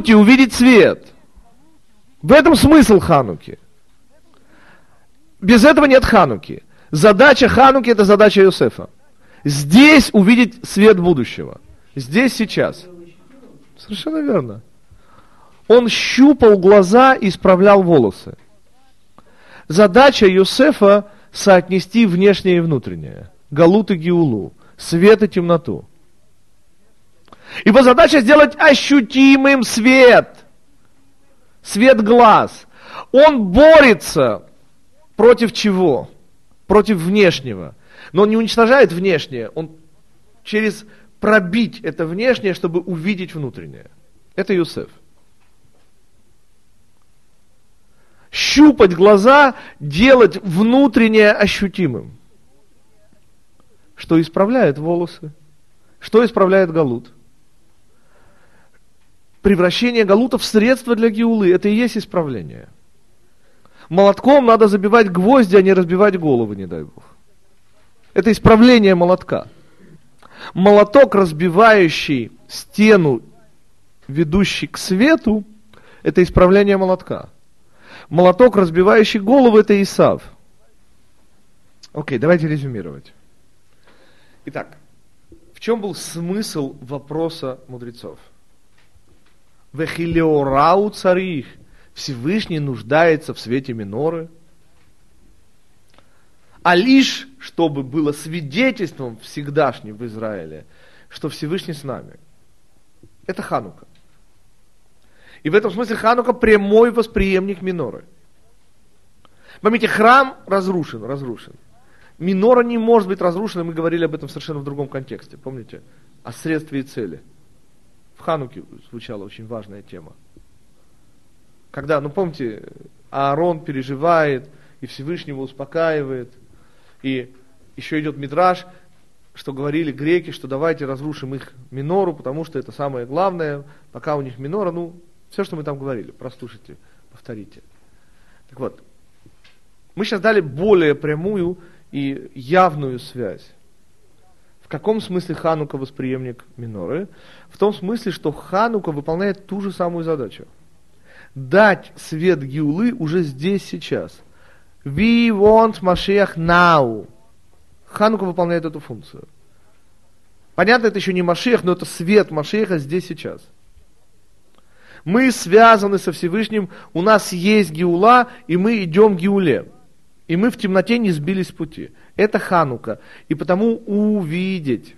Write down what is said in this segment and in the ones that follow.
галуте увидеть свет. В этом смысл Хануки. Без этого нет Хануки. Задача Хануки – это задача Йосефа. Здесь увидеть свет будущего. Здесь, сейчас. Совершенно верно. Он щупал глаза и исправлял волосы. Задача Йосефа – соотнести внешнее и внутреннее. Галут и Геулу. Свет и темноту. Его задача сделать ощутимым свет. Свет глаз. Он борется против чего? Против внешнего. Но он не уничтожает внешнее. Он через пробить это внешнее, чтобы увидеть внутреннее. Это Йосеф. Щупать глаза, делать внутреннее ощутимым. Что исправляет волосы? Что исправляет галут? Превращение галута в средство для геулы. Это и есть исправление. Молотком надо забивать гвозди, а не разбивать головы, не дай Бог. Это исправление молотка. Молоток, разбивающий стену, ведущий к свету, это исправление молотка. Молоток, разбивающий голову, это Исав. Окей, давайте резюмировать. Итак, в чем был смысл вопроса мудрецов? Вехилеорау царих. Всевышний нуждается в свете миноры. А лишь, чтобы было свидетельством всегдашним в Израиле, что Всевышний с нами. Это Ханука. И в этом смысле Ханука прямой восприемник миноры. Помните, храм разрушен. Минора не может быть разрушена, мы говорили об этом совершенно в другом контексте, помните? О средстве и цели. В Хануке звучала очень важная тема. Когда, помните, Аарон переживает, и Всевышнего успокаивает, и еще идет мидраш, что говорили греки, что давайте разрушим их минору, потому что это самое главное, пока у них минора, все, что мы там говорили, прослушайте, повторите. Так вот, мы сейчас дали более прямую и явную связь. В каком смысле Ханука восприемник миноры? В том смысле, что Ханука выполняет ту же самую задачу. Дать свет Геулы уже здесь, сейчас. We want Mashiach now. Ханука выполняет эту функцию. Понятно, это еще не Машиах, но это свет Машиаха здесь, сейчас. Мы связаны со Всевышним, у нас есть Геула, и мы идем к Геуле. И мы в темноте не сбились с пути. Это Ханука. И потому увидеть.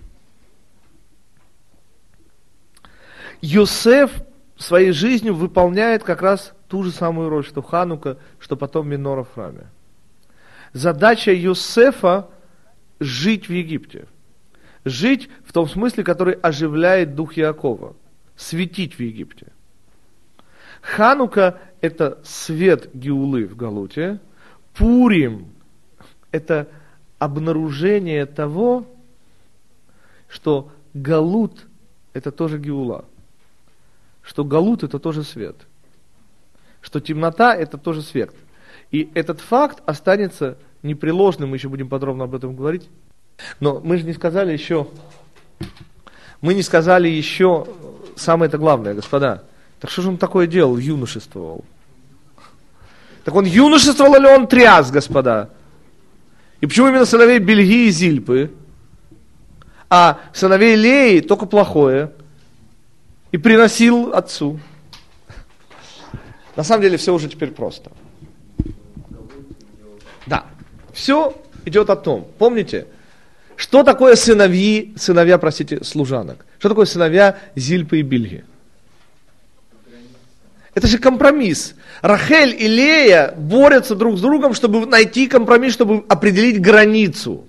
Йосеф своей жизнью выполняет как раз ту же самую роль, что Ханука, что потом минора в храме. Задача Йосефа – жить в Египте. Жить в том смысле, который оживляет дух Иакова. Светить в Египте. Ханука – это свет Геулы в Галуте. Пурим – это обнаружение того, что Галут – это тоже Геула. Что Галут – это тоже свет. Что темнота – это тоже свет. И этот факт останется непреложным, мы еще будем подробно об этом говорить. Но мы же не сказали еще самое-то главное, господа. Так что же он такое делал, юношествовал? Так он юношествовал или он тряс, господа? И почему именно сыновей Бельги и Зильпы, а сыновей Леи только плохое, и приносил отцу? На самом деле все уже теперь просто. Да, все идет о том. Помните, что такое сыновья, служанок? Что такое сыновья Зильпы и Бильги? Это же компромисс. Рахель и Лея борются друг с другом, чтобы найти компромисс, чтобы определить границу.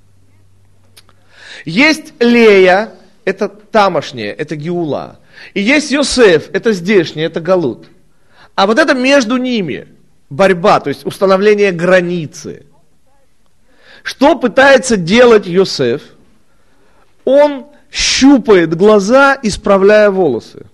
Есть Лея, это тамошнее, это Геула. И есть Йосеф, это здешнее, это Галут. А вот это между ними борьба, то есть установление границы. Что пытается делать Йосеф? Он щупает глаза, исправляя волосы.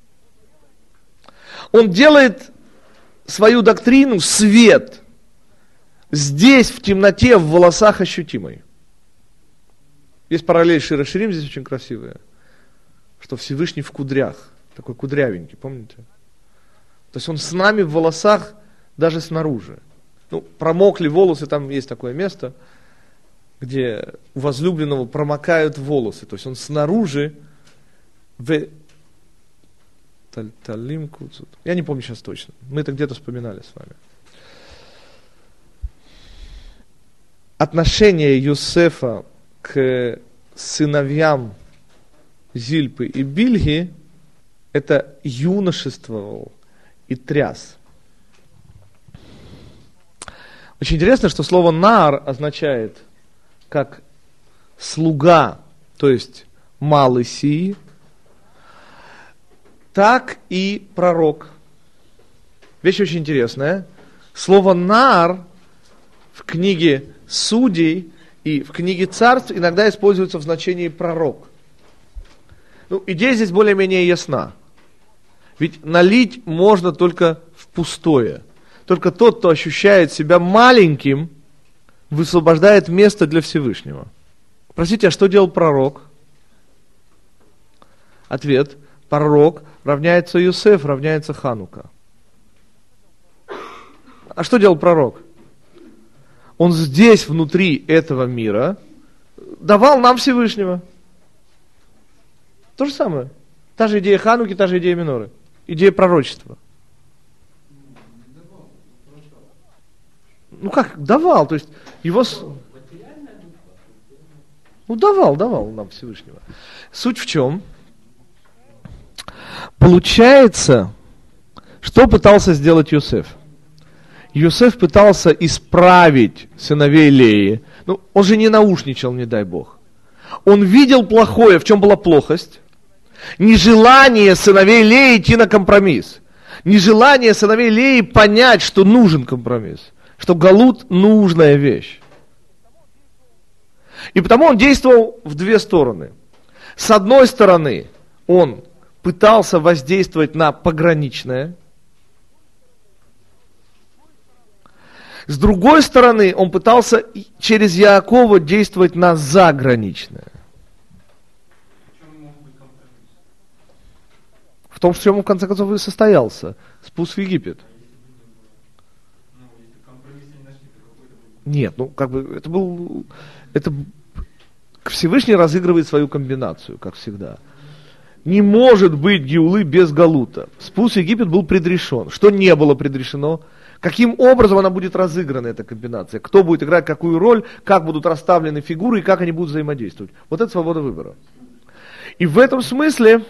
Он делает свою доктрину свет здесь, в темноте, в волосах ощутимой. Есть параллель Шира Ширим, здесь очень красивая, что Всевышний в кудрях. такой кудрявенький, помните? То есть он с нами в волосах даже снаружи. Ну, промокли волосы, там есть такое место, где у возлюбленного промокают волосы. То есть он снаружи я не помню сейчас точно. Мы это где-то вспоминали с вами. Отношение Йосефа к сыновьям Зильпы и Бильги – это юношествовал и тряс. Очень интересно, что слово «нар» означает как слуга, то есть малый сии, так и пророк. Вещь очень интересная. Слово «нар» в книге Судей и в книге Царств иногда используется в значении пророк. Ну, идея здесь более-менее ясна. Ведь налить можно только в пустое. Только тот, кто ощущает себя маленьким, высвобождает место для Всевышнего. Простите, а что делал пророк? Ответ. Пророк равняется Йосеф, равняется Ханука. А что делал пророк? Он здесь, внутри этого мира, давал нам Всевышнего. То же самое. Та же идея Хануки, та же идея Миноры. Идея пророчества. Ну как, давал, то есть его... Ну давал нам Всевышнего. Суть в чем? Получается, что пытался сделать Йосеф? Йосеф пытался исправить сыновей Леи. Ну, он же не наушничал, не дай Бог. Он видел плохое. В чем была плохость? Нежелание сыновей Леи идти на компромисс. Нежелание сыновей Леи понять, что нужен компромисс. Что галут – нужная вещь. И потому он действовал в две стороны. С одной стороны, он пытался воздействовать на пограничное. С другой стороны, он пытался через Яакова действовать на заграничное. В том, в чем он в конце концов и состоялся. Спуск в Египет. Нет, ну как бы это Всевышний разыгрывает свою комбинацию, как всегда. Не может быть геулы без галута. Спуск в Египет был предрешен. Что не было предрешено? Каким образом она будет разыграна, эта комбинация? Кто будет играть какую роль, как будут расставлены фигуры и как они будут взаимодействовать. Вот это свобода выбора. И в этом смысле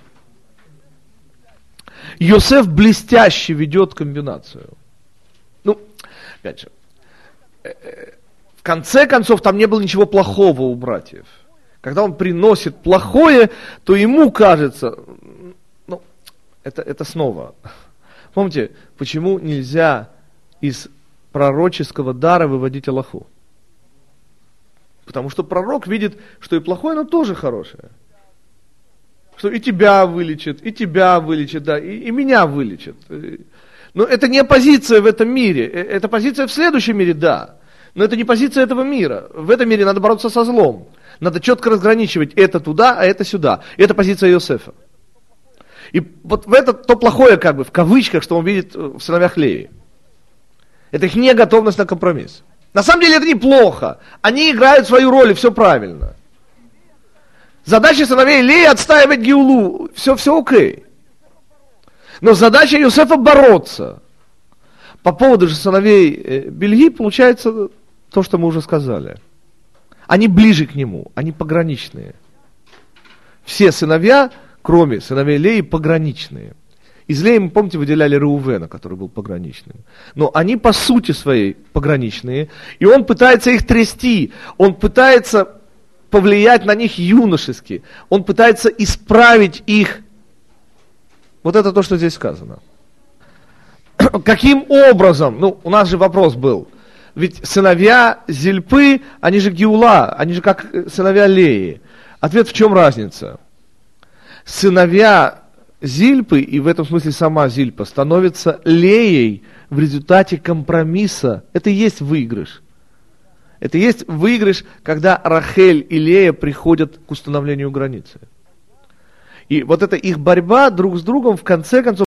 Йосеф блестяще ведет комбинацию. Ну, опять же, в конце концов там не было ничего плохого у братьев. Когда он приносит плохое, то ему кажется, ну, это снова... Помните, почему нельзя из пророческого дара выводить Аллаху? Потому что пророк видит, что и плохое, но тоже хорошее. Что и тебя вылечит, да, и меня вылечит. Но это не позиция в этом мире, это позиция в следующем мире, да. Но это не позиция этого мира. В этом мире надо бороться со злом. Надо четко разграничивать это туда, а это сюда. Это позиция Йосефа. И вот в это то плохое, как бы, в кавычках, что он видит в сыновьях Леи. Это их неготовность на компромисс. На самом деле это неплохо. Они играют свою роль, и все правильно. Задача сыновей Леи отстаивать Геулу. Все окей. Но задача Йосефа бороться. По поводу же сыновей Бильги получается то, что мы уже сказали. Они ближе к нему, они пограничные. Все сыновья, кроме сыновей Леи, пограничные. Из Леи, мы, помните, выделяли Реувена, который был пограничным. Но они по сути своей пограничные, и он пытается их трясти, он пытается повлиять на них юношески, он пытается исправить их. Вот это то, что здесь сказано. Каким образом? Ну, у нас же вопрос был. Ведь сыновья Зильпы, они же Геула, они же как сыновья Леи. Ответ в чем разница? Сыновья Зильпы, и в этом смысле сама Зильпа, становятся Леей в результате компромисса. Это и есть выигрыш. Это и есть выигрыш, когда Рахель и Лея приходят к установлению границы. И вот эта их борьба друг с другом в конце концов